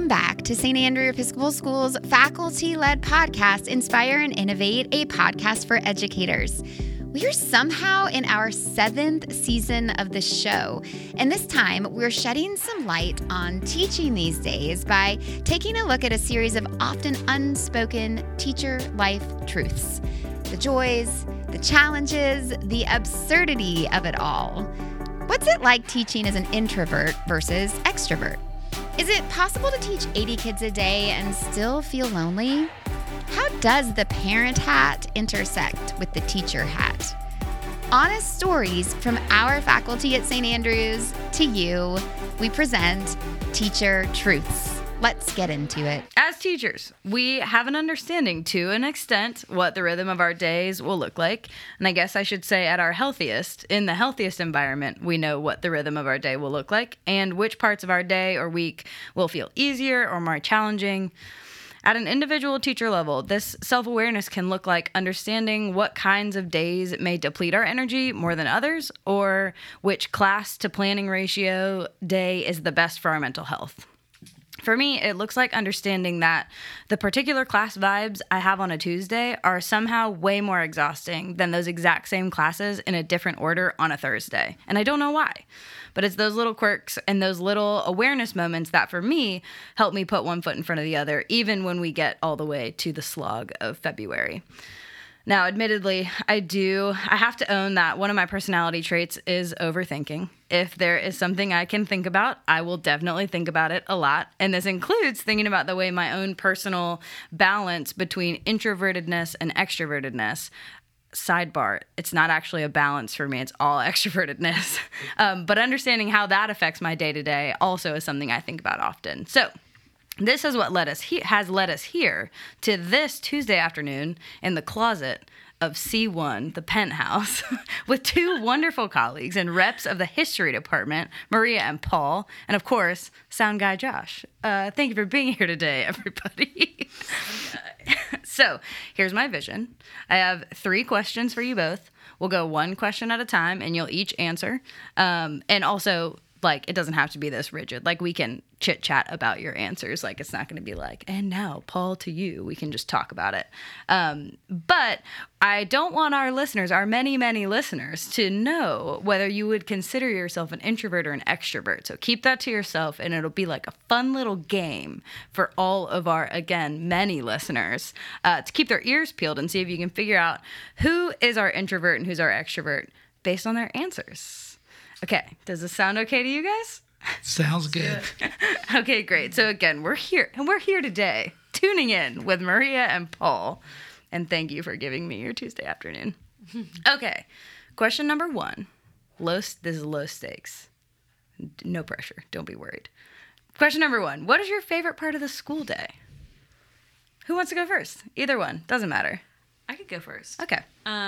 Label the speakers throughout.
Speaker 1: back to St. Andrew Episcopal School's faculty-led podcast, Inspire and Innovate, a podcast for educators. We are somehow in our 7th season of the show, and this time we're shedding some light on teaching these days by taking a look at a series of often unspoken teacher life truths. The joys, the challenges, the absurdity of it all. What's it like teaching as an introvert versus extrovert? Is it possible to teach 80 kids a day and still feel lonely? How does the parent hat intersect with the teacher hat? Honest stories from our faculty at St. Andrews to you. We present Teacher Truths. Let's get into it.
Speaker 2: As teachers, we have an understanding to an extent what the rhythm of our days will look like. And I guess I should say at our healthiest, in the healthiest environment, we know what the rhythm of our day will look like and which parts of our day or week will feel easier or more challenging. At an individual teacher level, this self-awareness can look like understanding what kinds of days may deplete our energy more than others, or which class to planning ratio day is the best for our mental health. For me, it looks like understanding that the particular class vibes I have on a Tuesday are somehow way more exhausting than those exact same classes in a different order on a Thursday. And I don't know why. But it's those little quirks and those little awareness moments that, for me, help me put one foot in front of the other, even when we get all the way to the slog of February. Now, admittedly, I have to own that one of my personality traits is overthinking. If there is something I can think about, I will definitely think about it a lot. And this includes thinking about the way my own personal balance between introvertedness and extrovertedness. Sidebar, it's not actually a balance for me. It's all extrovertedness. But understanding how that affects my day-to-day also is something I think about often. So this is what has led us here to this Tuesday afternoon in the closet of C1, the penthouse, with two wonderful colleagues and reps of the history department, Maria and Paul, and of course, sound guy Josh. Thank you for being here today, everybody. So here's my vision. I have 3 questions for you both. We'll go one question at a time, and you'll each answer. And also, it doesn't have to be this rigid. We can chit-chat about your answers. It's not going to be and now, Paul, to you. We can just talk about it. But I don't want our listeners, our many, many listeners, to know whether you would consider yourself an introvert or an extrovert. So keep that to yourself, and it'll be a fun little game for all of our, again, many listeners to keep their ears peeled and see if you can figure out who is our introvert and who's our extrovert based on their answers. Okay, does this sound okay to you guys?
Speaker 3: Sounds good.
Speaker 2: Okay, great. So again, we're here today, tuning in with Maria and Paul, and thank you for giving me your Tuesday afternoon. Okay, question number 1. This is low stakes. No pressure. Don't be worried. Question number 1. What is your favorite part of the school day? Who wants to go first? Either one. Doesn't matter.
Speaker 4: I could go first.
Speaker 2: Okay.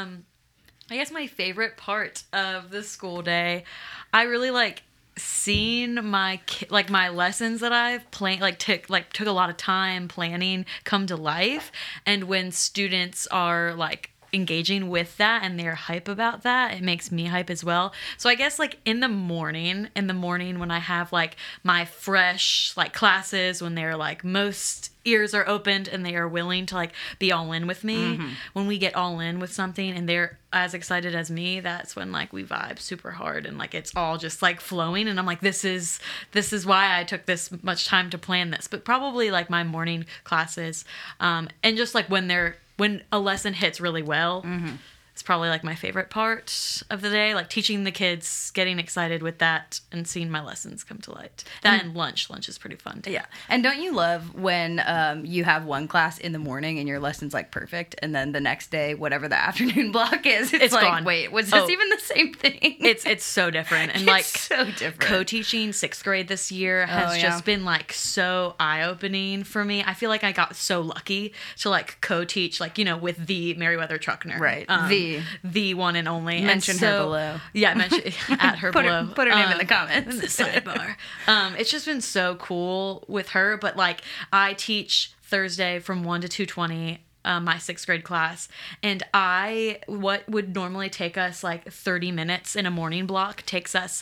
Speaker 4: I guess my favorite part of the school day, I really seeing my lessons that I've planned, took a lot of time planning come to life, and when students are engaging with that and they're hype about that, it makes me hype as well. So I guess in the morning when I have my fresh classes, when they're most ears are opened and they are willing to be all in with me, when we get all in with something and they're as excited as me, that's when we vibe super hard and it's all just flowing, and I'm this is why I took this much time to plan this. But probably my morning classes, and just when a lesson hits really well, it's probably my favorite part of the day. Teaching the kids, getting excited with that, and seeing my lessons come to light. That and lunch is pretty fun too.
Speaker 2: Yeah. And don't you love when you have one class in the morning and your lesson's perfect, and then the next day, whatever the afternoon block is, it's
Speaker 4: gone.
Speaker 2: Wait, was this even the same thing?
Speaker 4: It's so different. And
Speaker 2: it's so different.
Speaker 4: Co-teaching 6th grade this year has just been so eye-opening for me. I feel I got so lucky to co-teach with the Meriwether Truckner.
Speaker 2: Right.
Speaker 4: The one and only.
Speaker 2: Mention her below.
Speaker 4: Yeah, mention at her below.
Speaker 2: Put her name in the comments.
Speaker 4: In the sidebar. It's just been so cool with her. But I teach Thursday from 1 to 2:20. My 6th grade class, and what would normally take us 30 minutes in a morning block takes us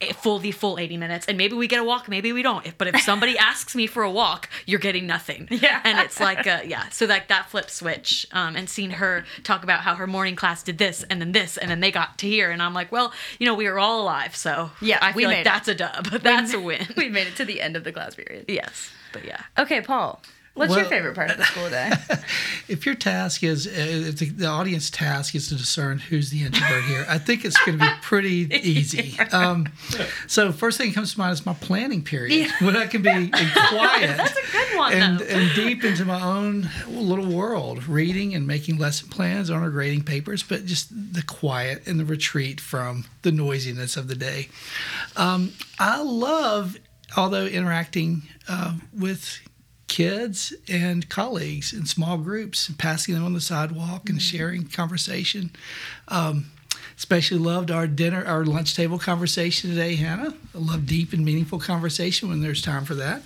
Speaker 4: the full 80 minutes, and maybe we get a walk, maybe we don't. But if somebody asks me for a walk, you're getting nothing.
Speaker 2: Yeah.
Speaker 4: And it's like, so like that flip switch, and seeing her talk about how her morning class did this, and then they got to here, and I'm like, well, we were all alive, so
Speaker 2: Yeah,
Speaker 4: I
Speaker 2: we
Speaker 4: feel
Speaker 2: made
Speaker 4: like
Speaker 2: it.
Speaker 4: that's a dub. That's a win.
Speaker 2: We made it to the end of the class period.
Speaker 4: Yes, but yeah.
Speaker 2: Okay, Paul, what's your
Speaker 3: Well-
Speaker 2: favorite part of the school day?
Speaker 3: If your task is, if the audience task is to discern who's the introvert here, I think it's going to be pretty easy. So first thing that comes to mind is my planning period, when I can be quiet
Speaker 4: That's a good one,
Speaker 3: and
Speaker 4: though.
Speaker 3: deep into my own little world, reading and making lesson plans on or grading papers, but just the quiet and the retreat from the noisiness of the day. I love, although interacting with kids and colleagues in small groups and passing them on the sidewalk and sharing conversation. Especially loved our lunch table conversation today, Hannah. I love deep and meaningful conversation when there's time for that.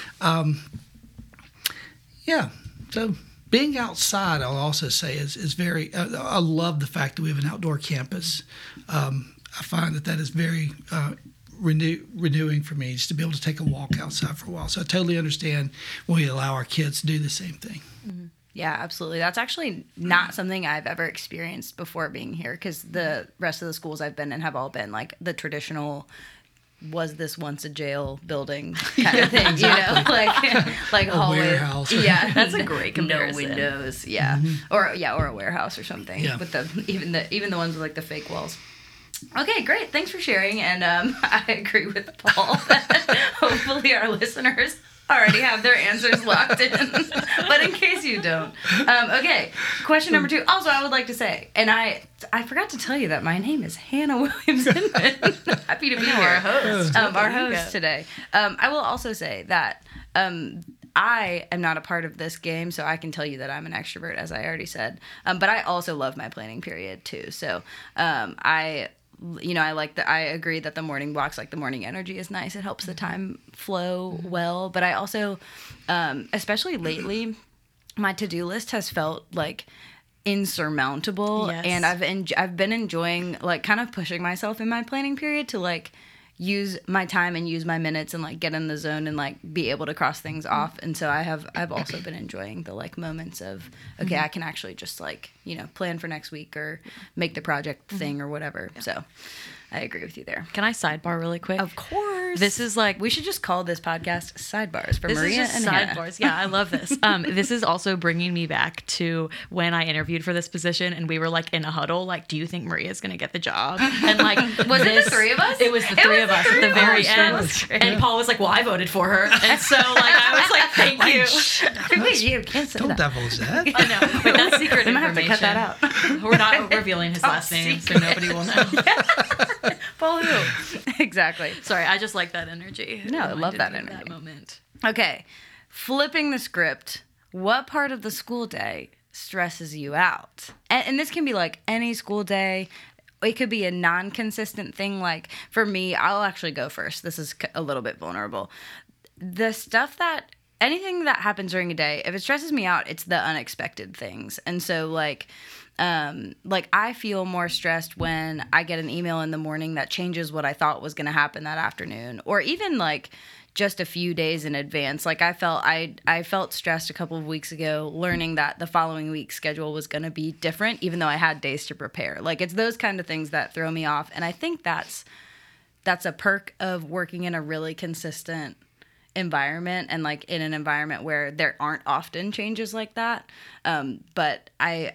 Speaker 3: So being outside, I'll also say, is very, I love the fact that we have an outdoor campus. I find that is very renewing for me, just to be able to take a walk outside for a while. So I totally understand when we allow our kids to do the same thing.
Speaker 2: Yeah, absolutely. That's actually not something I've ever experienced before being here, because the rest of the schools I've been in have all been like the traditional, was this once a jail building kind of thing, like hallway.
Speaker 3: Warehouse.
Speaker 2: Yeah,
Speaker 4: That's a great comparison.
Speaker 2: No windows. Yeah, or a warehouse or something.
Speaker 3: Yeah.
Speaker 2: With even the ones with like the fake walls. Okay, great. Thanks for sharing. And I agree with Paul that hopefully our listeners already have their answers locked in. But in case you don't. Okay, question number 2. Also, I would like to say, and I forgot to tell you that my name is Hannah Williams Inman. Happy to be here.
Speaker 4: Our host.
Speaker 2: Our host today. I will also say that I am not a part of this game, so I can tell you that I'm an extrovert, as I already said. But I also love my planning period, too. So I agree that the morning walks, like the morning energy is nice. It helps the time flow well. But I also, especially lately, my to-do list has felt like insurmountable.
Speaker 4: Yes.
Speaker 2: And I've been enjoying, like, kind of pushing myself in my planning period to, like, use my time and use my minutes and like get in the zone and like be able to cross things off. And so I've also been enjoying the like moments of, okay, I can actually just like, plan for next week or make the project thing or whatever. So I agree with you there.
Speaker 4: Can I sidebar really quick?
Speaker 2: Of course.
Speaker 4: This is like,
Speaker 2: we should just call this podcast Sidebars for
Speaker 4: this
Speaker 2: Maria
Speaker 4: is just
Speaker 2: and Hannah.
Speaker 4: sidebars. Yeah, I love this. This is also bringing me back to when I interviewed for this position and we were like in a huddle, like, do you think Maria's going to get the job? And like,
Speaker 2: Was it the three of us?
Speaker 4: It was the three of us at the very
Speaker 3: us.
Speaker 4: end.
Speaker 3: That was great.
Speaker 4: And Paul was like, well, I voted for her. And so like, I was like, thank you.
Speaker 2: Wait, you can't say
Speaker 3: Don't
Speaker 2: that.
Speaker 3: divulge that.
Speaker 4: I know, but that's secret
Speaker 2: We might have
Speaker 4: information.
Speaker 2: to cut that out.
Speaker 4: We're not revealing his last name, so nobody will know.
Speaker 2: Paul who? Exactly.
Speaker 4: Sorry, I just like that energy.
Speaker 2: No, I love
Speaker 4: Reminded
Speaker 2: that
Speaker 4: me of
Speaker 2: energy.
Speaker 4: That moment.
Speaker 2: Okay, flipping the script. What part of the school day stresses you out? And this can be like any school day. It could be a non-consistent thing. Like for me, I'll actually go first. This is a little bit vulnerable. The stuff that, anything that happens during a day, if it stresses me out, it's the unexpected things. And so like I feel more stressed when I get an email in the morning that changes what I thought was going to happen that afternoon, or even like just a few days in advance. Like I felt stressed a couple of weeks ago learning that the following week's schedule was going to be different, even though I had days to prepare. Like it's those kind of things that throw me off. And I think that's a perk of working in a really consistent environment and like in an environment where there aren't often changes like that. But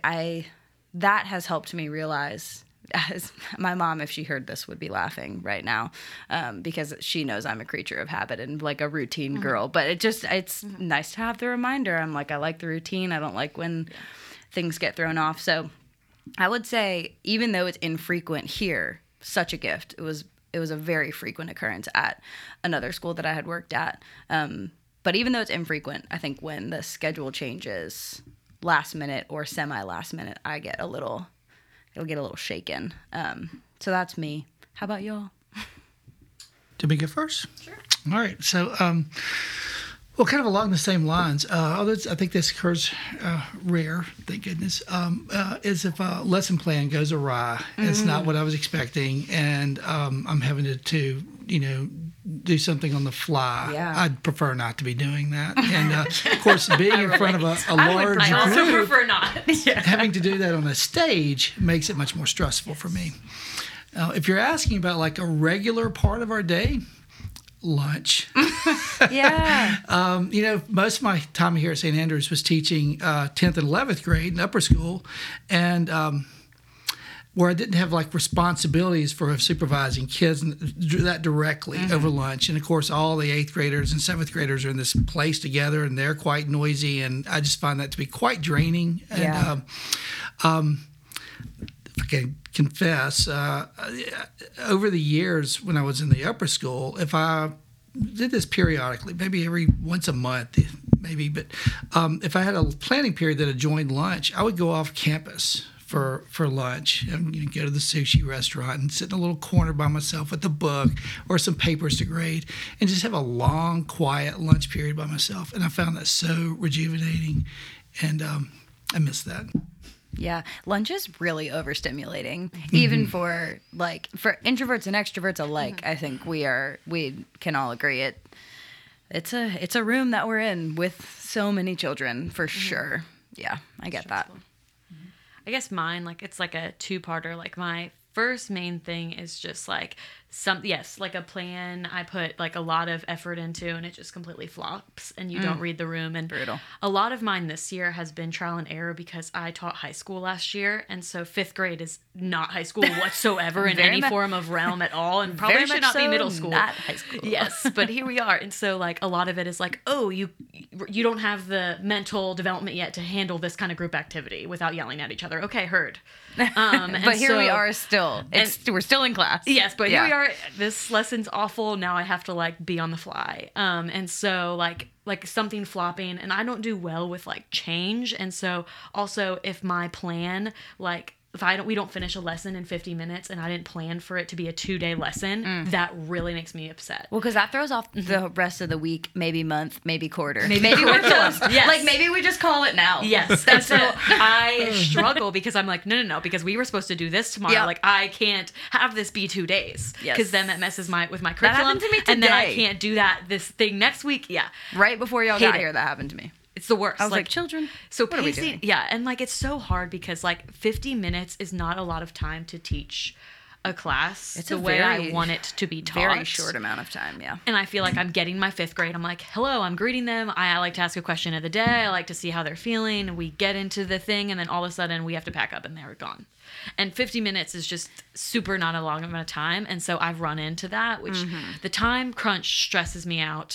Speaker 2: that has helped me realize, as my mom, if she heard this, would be laughing right now, because she knows I'm a creature of habit and like a routine girl. But it's nice to have the reminder. I'm like, I like the routine. I don't like when things get thrown off. So I would say, even though it's infrequent here, such a gift. It was a very frequent occurrence at another school that I had worked at. But even though it's infrequent, I think when the schedule changes last minute or semi-last minute, it'll get a little shaken. So that's me. How about y'all?
Speaker 3: Did we go first? Sure. All right. So Well, kind of along the same lines, although I think this occurs rare, thank goodness, is if a lesson plan goes awry. It's not what I was expecting, and I'm having to do something on the fly.
Speaker 2: Yeah.
Speaker 3: I'd prefer not to be doing that. And, of course, being in front of a large
Speaker 4: I also
Speaker 3: group,
Speaker 4: prefer not.
Speaker 3: having to do that on a stage makes it much more stressful for me. If you're asking about like a regular part of our day, lunch.
Speaker 2: Yeah.
Speaker 3: Most of my time here at St. Andrews was teaching 10th and 11th grade in upper school, and where I didn't have like responsibilities for supervising kids that directly over lunch. And of course, all the 8th graders and 7th graders are in this place together, and they're quite noisy, and I just find that to be quite draining.
Speaker 2: Yeah.
Speaker 3: And if I can confess, over the years when I was in the upper school, if I did this periodically, maybe every once a month, maybe, but if I had a planning period that adjoined lunch, I would go off campus for lunch and go to the sushi restaurant and sit in a little corner by myself with a book or some papers to grade and just have a long, quiet lunch period by myself. And I found that so rejuvenating, and I miss that.
Speaker 2: Yeah, lunch is really overstimulating, even for introverts and extroverts alike. I think we can all agree it's a room that we're in with so many children for sure. Yeah, I get that.
Speaker 4: I guess mine, it's like a two-parter. Like my first main thing is just like like a plan I put like a lot of effort into, and it just completely flops, and you don't read the room. And
Speaker 2: brutal.
Speaker 4: A lot of mine this year has been trial and error because I taught high school last year, and so 5th grade is not high school whatsoever in any form of realm at all, and probably should not be middle school.
Speaker 2: Not high school.
Speaker 4: Yes, but here we are. And so like a lot of it is like, oh, you don't have the mental development yet to handle this kind of group activity without yelling at each other. Okay, heard.
Speaker 2: But here we are still. We're still in class.
Speaker 4: Yes, but here we are. This lesson's awful. Now I have to be on the fly. And so like something flopping, and I don't do well with change. And so also if my plan if we don't finish a lesson in 50 minutes and I didn't plan for it to be a 2-day lesson, that really makes me upset.
Speaker 2: Well, because that throws off the rest of the week, maybe month, maybe quarter.
Speaker 4: Maybe we're just, yes.
Speaker 2: Maybe we just call it now.
Speaker 4: Yes. And so I struggle because I'm like, no, because we were supposed to do this tomorrow.
Speaker 2: Yep.
Speaker 4: I can't have this be 2 days.
Speaker 2: Yes.
Speaker 4: Because then that messes with my curriculum.
Speaker 2: That happened to me today.
Speaker 4: And then I can't do this thing next week. Yeah.
Speaker 2: Right before y'all got here, that happened to me.
Speaker 4: It's the worst.
Speaker 2: I was like children.
Speaker 4: So
Speaker 2: what are we doing?
Speaker 4: Yeah, and it's so hard because 50 minutes is not a lot of time to teach a class
Speaker 2: It's
Speaker 4: the
Speaker 2: a
Speaker 4: way
Speaker 2: very,
Speaker 4: I want it to be taught.
Speaker 2: Very short amount of time, yeah.
Speaker 4: And I feel like I'm getting my 5th grade. I'm like, hello, I'm greeting them. I like to ask a question of the day. I like to see how they're feeling. And we get into the thing, and then all of a sudden we have to pack up and they're gone. And 50 minutes is just super not a long amount of time. And so I've run into that, which the time crunch stresses me out.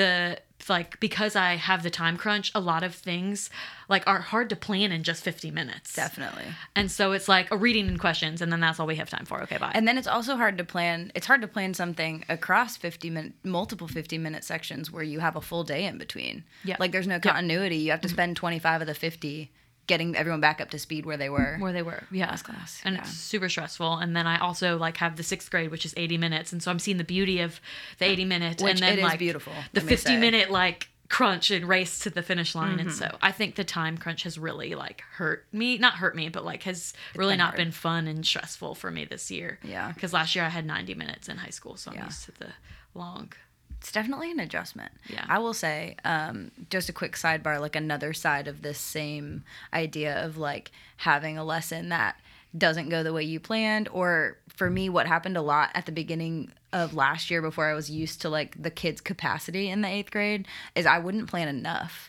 Speaker 4: Because I have the time crunch, a lot of things are hard to plan in just 50 minutes.
Speaker 2: Definitely.
Speaker 4: And so it's like a reading and questions, and then that's all we have time for. Okay, bye.
Speaker 2: And then it's also hard to plan. It's hard to plan something across multiple 50-minute sections where you have a full day in between.
Speaker 4: Yeah.
Speaker 2: There's no continuity. You have to spend 25 of the 50 getting everyone back up to speed where they were.
Speaker 4: Yeah.
Speaker 2: Last class.
Speaker 4: And it's super stressful. And then I also have the 6th grade, which is 80 minutes. And so I'm seeing the beauty of the 80 minutes.
Speaker 2: Which
Speaker 4: and then
Speaker 2: it is beautiful.
Speaker 4: The 50-minute crunch and race to the finish line. And so I think the time crunch has really not hurt me, but has really not been fun and stressful for me this year.
Speaker 2: Yeah.
Speaker 4: Because last year I had 90 minutes in high school. So I'm used to the long.
Speaker 2: It's definitely an adjustment.
Speaker 4: Yeah.
Speaker 2: I will say, just a quick sidebar, another side of this same idea of having a lesson that doesn't go the way you planned, or for me, what happened a lot at the beginning of last year before I was used to the kids' capacity in the 8th grade is I wouldn't plan enough.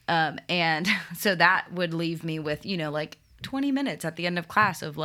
Speaker 2: And so that would leave me with, 20 minutes at the end of class of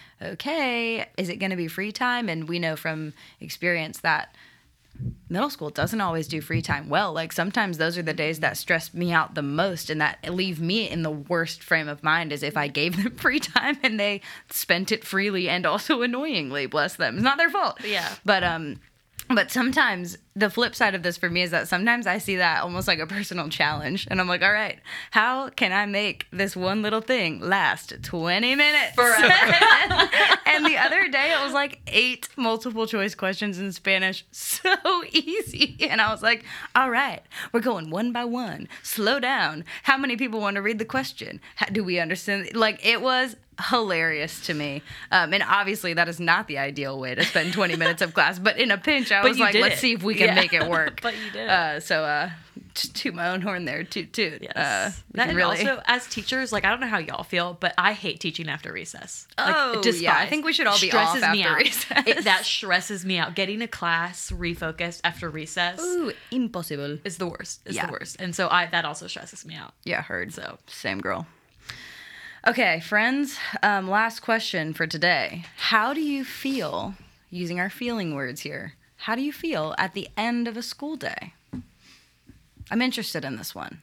Speaker 2: okay, is it going to be free time? And we know from experience that middle school doesn't always do free time well. Sometimes those are the days that stress me out the most and that leave me in the worst frame of mind is if I gave them free time and they spent it freely and also annoyingly, bless them. It's not their fault.
Speaker 4: Yeah.
Speaker 2: But But sometimes the flip side of this for me is that sometimes I see that almost like a personal challenge. And I'm like, all right, how can I make this one little thing last 20 minutes?
Speaker 4: Forever.
Speaker 2: And the other day it was like 8 multiple choice questions in Spanish. So easy. And I was like, all right, we're going one by one. Slow down. How many people want to read the question? Do we understand? Like, it was hilarious to me. And obviously that is not the ideal way to spend 20 minutes of class. But in a pinch, I was like, let's see if we can make it work.
Speaker 4: But you did it.
Speaker 2: So just toot my own horn there. Toot, toot.
Speaker 4: Yes.
Speaker 2: We can
Speaker 4: That also, as teachers, like, I don't know how y'all feel, but I hate teaching after recess. Like,
Speaker 2: Oh, yeah. I think we should all be off
Speaker 4: Stresses me
Speaker 2: after
Speaker 4: out.
Speaker 2: recess.
Speaker 4: That stresses me out. Getting a class refocused after recess
Speaker 2: Ooh, impossible.
Speaker 4: is the worst. It's
Speaker 2: Yeah.
Speaker 4: the worst. And so that also stresses me out.
Speaker 2: Yeah, heard.
Speaker 4: So
Speaker 2: Same girl. Okay, friends. Last question for today. How do you feel, using our feeling words here, how do you feel at the end of a school day? I'm interested in this one.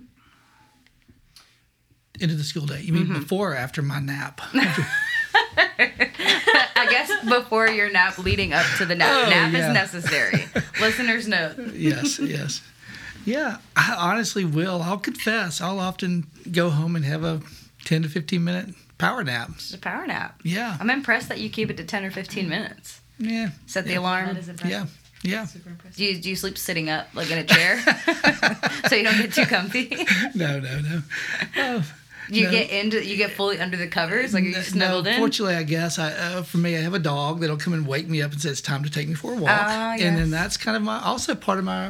Speaker 3: Into the school day. You mean before or after my nap?
Speaker 2: I guess before your nap, leading up to the nap.
Speaker 3: Oh,
Speaker 2: Nap
Speaker 3: yeah.
Speaker 2: is necessary. Listeners note.
Speaker 3: Yes, yes. Yeah, I honestly will. I'll confess. I'll often go home and have a 10 to 15 minute power nap.
Speaker 2: It's a power nap.
Speaker 3: Yeah.
Speaker 2: I'm impressed that you keep it to 10 or 15 minutes.
Speaker 3: Yeah.
Speaker 2: Set the alarm.
Speaker 4: that is impressive.
Speaker 3: Yeah. Yeah.
Speaker 4: Super impressive.
Speaker 2: Do you sleep sitting up, like in a chair? So you don't get too comfy?
Speaker 3: No. Oh,
Speaker 2: You
Speaker 3: no.
Speaker 2: get fully under the covers, like are you snuggled in?
Speaker 3: Fortunately, I guess for me, I have a dog that'll come and wake me up and say it's time to take me for a walk,
Speaker 2: Yes.
Speaker 3: and then that's kind of also part of my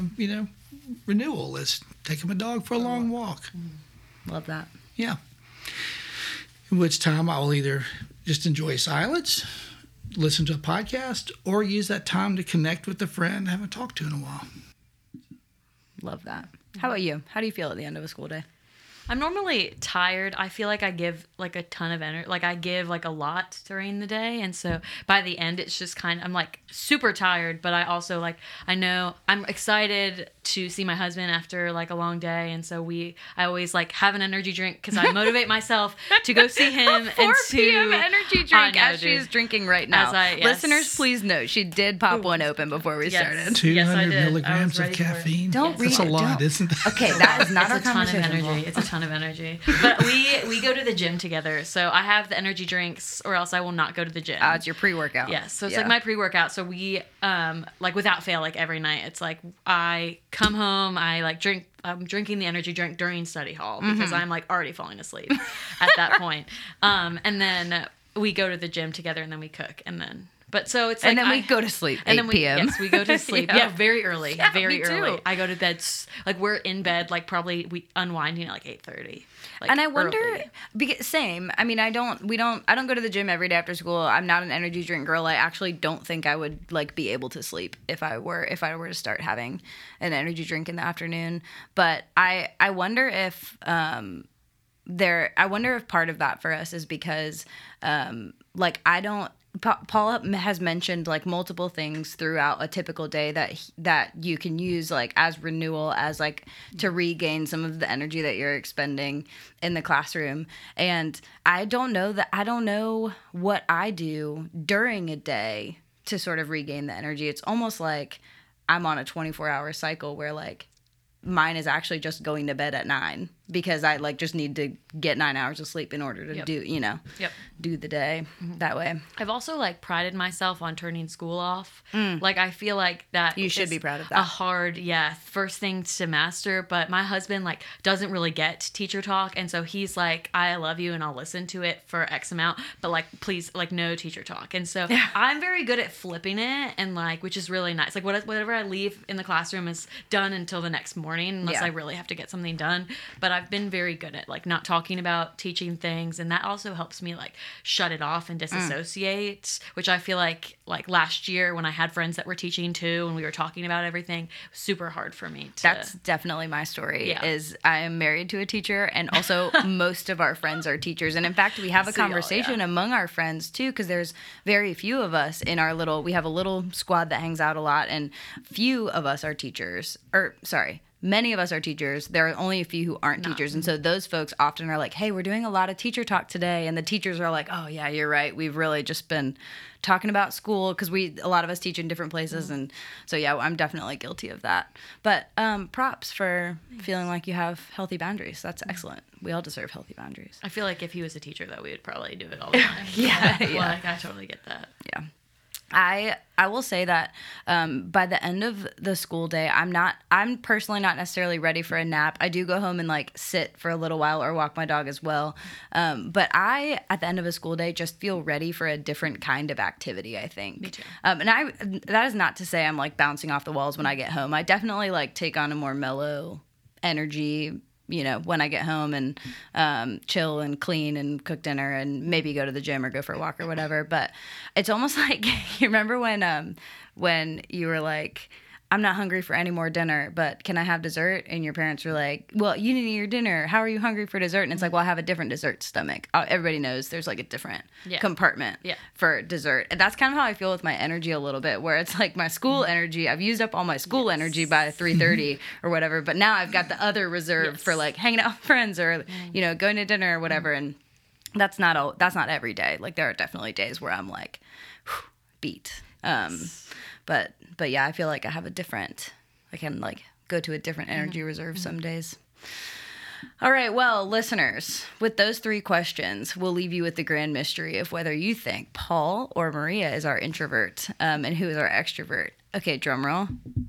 Speaker 3: renewal is taking my dog for a long walk.
Speaker 2: Love that.
Speaker 3: Yeah. In which time I will either just enjoy silence, listen to a podcast, or use that time to connect with a friend I haven't talked to in a while.
Speaker 2: Love that. How about you? How do you feel at the end of a school day?
Speaker 4: I'm normally tired. I feel like I give like a ton of energy. Like I give like a lot during the day. And so by the end, it's just I'm like super tired, but I also I know I'm excited to see my husband after like a long day. And so I always have an energy drink because I motivate myself to go see him.
Speaker 2: 4
Speaker 4: and
Speaker 2: p.m.
Speaker 4: to
Speaker 2: energy
Speaker 4: I
Speaker 2: drink
Speaker 4: know,
Speaker 2: as
Speaker 4: dude.
Speaker 2: she's drinking right now.
Speaker 4: Yes.
Speaker 2: Listeners, please note, she did pop one open before we
Speaker 4: Yes.
Speaker 2: started.
Speaker 3: 200
Speaker 4: Yes, I did. I was
Speaker 3: milligrams of
Speaker 4: ready for it.
Speaker 3: caffeine.
Speaker 2: Don't
Speaker 3: That's
Speaker 2: read
Speaker 3: a
Speaker 2: it.
Speaker 3: lot,
Speaker 2: Don't.
Speaker 3: isn't that?
Speaker 2: Okay, that is not
Speaker 4: It's
Speaker 2: our
Speaker 4: a ton of
Speaker 2: conversation.
Speaker 4: energy. It's a ton of energy. But we go to the gym together. So I have the energy drinks or else I will not go to the gym.
Speaker 2: It's your pre-workout.
Speaker 4: Yes, so it's like my pre-workout. So we without fail, like every night, it's like I come home, I'm drinking the energy drink during study hall because I'm like already falling asleep at that point. And then we go to the gym together and then we cook and then so it's
Speaker 2: And then we go to sleep, 8 p.m.
Speaker 4: Yes, we go to sleep.
Speaker 2: Yeah.
Speaker 4: Yeah, very early.
Speaker 2: Yeah,
Speaker 4: very
Speaker 2: me too.
Speaker 4: early. I go to bed we're in bed probably we unwinding at 8:30.
Speaker 2: And I wonder,
Speaker 4: early.
Speaker 2: same. I mean, I don't go to the gym every day after school. I'm not an energy drink girl. I actually don't think I would be able to sleep if I were to start having an energy drink in the afternoon. But I wonder if part of that for us is because Paul has mentioned multiple things throughout a typical day that you can use as renewal, as to regain some of the energy that you're expending in the classroom. And I don't know what I do during a day to sort of regain the energy. It's almost like I'm on a 24-hour cycle where mine is actually just going to bed at 9 because I just need to get 9 hours of sleep in order to do the day that way.
Speaker 4: I've also prided myself on turning school off. I feel like that
Speaker 2: You should
Speaker 4: is
Speaker 2: be proud of that.
Speaker 4: a hard, first thing to master. But my husband doesn't really get teacher talk, and so he's like, "I love you, and I'll listen to it for X amount, but please, no teacher talk." And so I'm very good at flipping it, and which is really nice. Whatever I leave in the classroom is done until the next morning, unless I really have to get something done. But I've been very good at not talking about teaching things, and that also helps me shut it off and disassociate, which I feel like last year when I had friends that were teaching too and we were talking about everything, super hard for me to...
Speaker 2: That's definitely my story.
Speaker 4: Yeah.
Speaker 2: Is I am married to a teacher, and also most of our friends are teachers. And in fact, we have a conversation among our friends too, because there's very few of us in we have a little squad that hangs out a lot, and few of us are teachers. many of us are teachers. There are only a few who aren't teachers. And so those folks often are like, hey, we're doing a lot of teacher talk today. And the teachers are like, oh, yeah, you're right. We've really just been talking about school because a lot of us teach in different places. And so, yeah, I'm definitely guilty of that. But props for feeling like you have healthy boundaries. That's excellent. We all deserve healthy boundaries.
Speaker 4: I feel like if he was a teacher, though, we would probably do it all the time.
Speaker 2: Yeah.
Speaker 4: Like, I totally get that.
Speaker 2: Yeah. I will say that by the end of the school day, I'm personally not necessarily ready for a nap. I do go home and like sit for a little while or walk my dog as well. But I, at the end of a school day, just feel ready for a different kind of activity, I think.
Speaker 4: Me too.
Speaker 2: And that is not to say I'm like bouncing off the walls when I get home. I definitely like take on a more mellow energy, when I get home and chill and clean and cook dinner and maybe go to the gym or go for a walk or whatever. But it's almost like, you remember when you were like, I'm not hungry for any more dinner, but can I have dessert? And your parents were like, well, you didn't eat your dinner. How are you hungry for dessert? And it's like, well, I have a different dessert stomach. Everybody knows there's like a different compartment for dessert. And that's kind of how I feel with my energy a little bit, where it's like my school energy. I've used up all my school energy by 3:30 or whatever, but now I've got the other reserve for like hanging out with friends or, going to dinner or whatever. And that's not every day. Like there are definitely days where I'm like, beat. But yeah, I feel like I can like go to a different energy reserve some days. All right, well, listeners, with those 3 questions, we'll leave you with the grand mystery of whether you think Paul or Maria is our introvert and who is our extrovert. Okay, drum roll.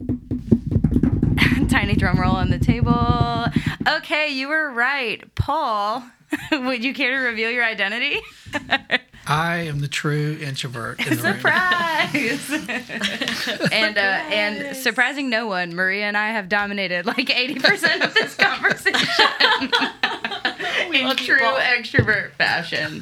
Speaker 2: Tiny drum roll on the table. Okay, you were right. Paul, would you care to reveal your identity?
Speaker 3: I am the true introvert in the
Speaker 2: Surprise! And surprising no one, Maria and I have dominated like 80% of this conversation in true extrovert fashion.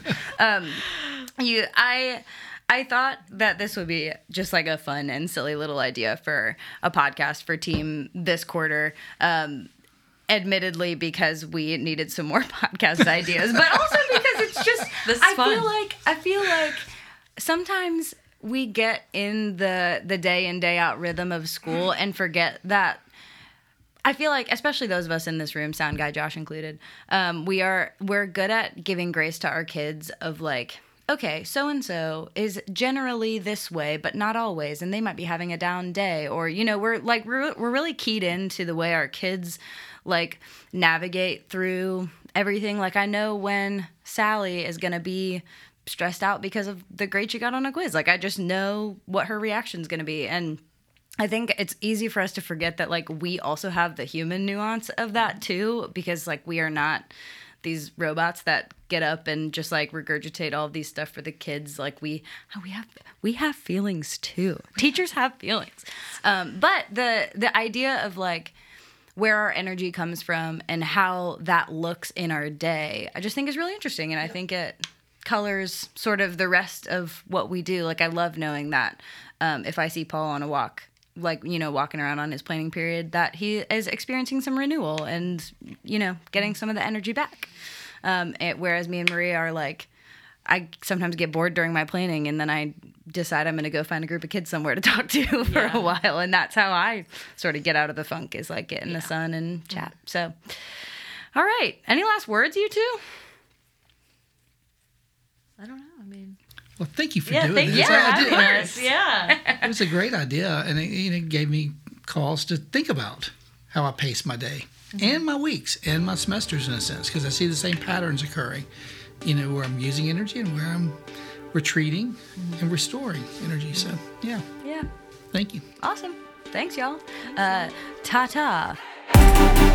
Speaker 2: I thought that this would be just like a fun and silly little idea for a podcast for team this quarter. Admittedly, because we needed some more podcast ideas, but also because it's just I feel like sometimes we get in the day in day out rhythm of school and forget that. I feel like, especially those of us in this room, sound guy Josh included, we're good at giving grace to our kids of like, okay, so-and-so is generally this way, but not always, and they might be having a down day, or, we're really keyed into the way our kids like navigate through everything. Like I know when Sally is going to be stressed out because of the grade she got on a quiz. Like I just know what her reaction is going to be. And I think it's easy for us to forget that like we also have the human nuance of that too, because like we are not these robots that get up and just like regurgitate all of these stuff for the kids. Like we have feelings too. Teachers have feelings. But the idea of like where our energy comes from and how that looks in our day, I just think is really interesting. And I think it colors sort of the rest of what we do. Like I love knowing that if I see Paul on a walk, like, walking around on his planning period, that he is experiencing some renewal and, getting some of the energy back. Whereas me and Maria are like, I sometimes get bored during my planning and then I decide I'm going to go find a group of kids somewhere to talk to for a while. And that's how I sort of get out of the funk, is like get in the sun and chat. So, all right. Any last words, you two?
Speaker 4: I don't know. I mean...
Speaker 3: Well, thank you for doing this. It was a great idea, and it gave me cause to think about how I pace my day and my weeks and my semesters in a sense, because I see the same patterns occurring, where I'm using energy and where I'm retreating and restoring energy. So, yeah. Thank you.
Speaker 2: Awesome. Thanks, y'all. Ta-ta.